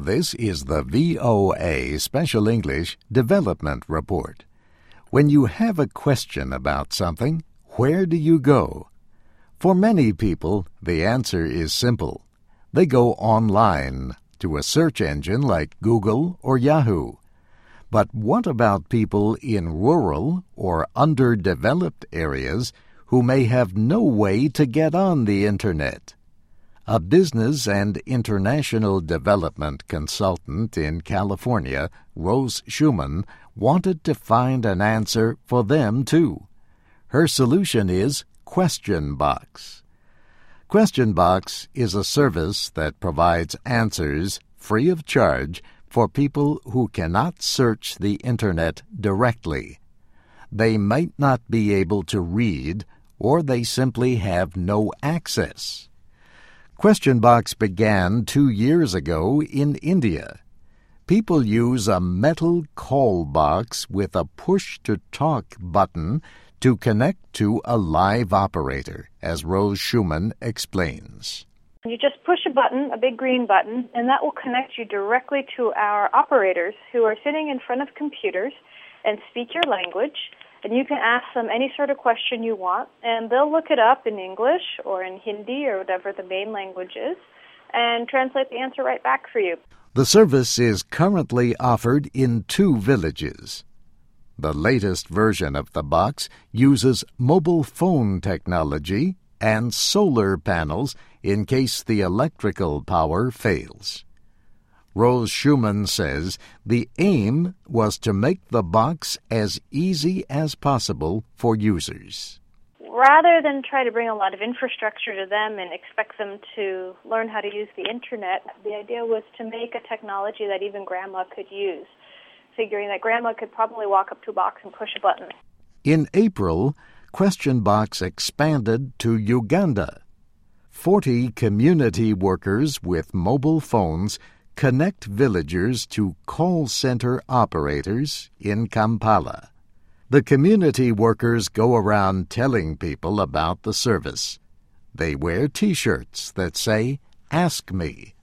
This is the VOA Special English Development Report. When you have a question about something, where do you go? For many people, the answer is simple. They go online to a search engine like Google or Yahoo. But what about people in rural or underdeveloped areas who may have no way to get on the Internet? A business and international development consultant in California, Rose Schumann, wanted to find an answer for them too. Her solution is Question Box. Question Box is a service that provides answers free of charge for people who cannot search the Internet directly. They might not be able to read, or they simply have no access. Question Box began 2 years ago in India. People use a metal call box with a push-to-talk button to connect to a live operator, as Rose Schumann explains. You just push a button, a big green button, and that will connect you directly to our operators who are sitting in front of computers and speak your language. And you can ask them any sort of question you want, and they'll look it up in English or in Hindi or whatever the main language is, and translate the answer right back for you. The service is currently offered in 2 villages. The latest version of the box uses mobile phone technology and solar panels in case the electrical power fails. Rose Schumann says the aim was to make the box as easy as possible for users. Rather than try to bring a lot of infrastructure to them and expect them to learn how to use the Internet, the idea was to make a technology that even Grandma could use, figuring that Grandma could probably walk up to a box and push a button. In April, Question Box expanded to Uganda. 40 community workers with mobile phones connect villagers to call center operators in Kampala. The community workers go around telling people about the service. They wear T-shirts that say, "Ask Me."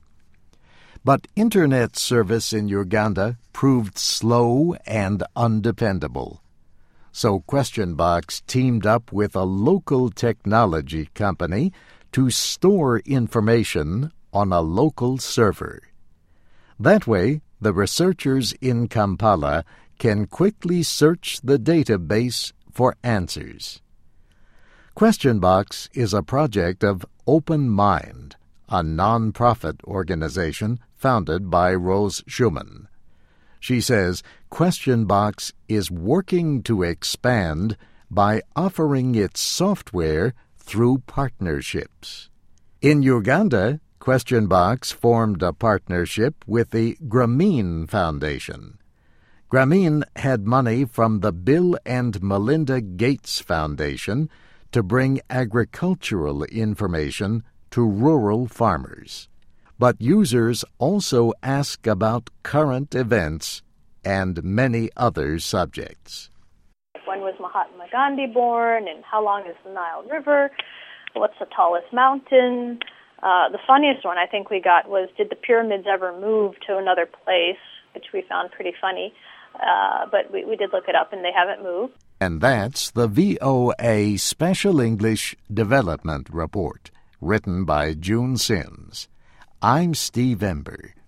But Internet service in Uganda proved slow and undependable. So Question Box teamed up with a local technology company to store information on a local server. That way, the researchers in Kampala can quickly search the database for answers. Question Box is a project of Open Mind, a non-profit organization founded by Rose Schumann. She says Question Box is working to expand by offering its software through partnerships. In Uganda, Question Box formed a partnership with the Grameen Foundation. Grameen had money from the Bill and Melinda Gates Foundation to bring agricultural information to rural farmers. But users also ask about current events and many other subjects. When was Mahatma Gandhi born, and how long is the Nile River? What's the tallest mountain? The funniest one I think we got was, did the pyramids ever move to another place, which we found pretty funny. But we did look it up, and they haven't moved. And that's the VOA Special English Development Report, written by June Sims. I'm Steve Ember.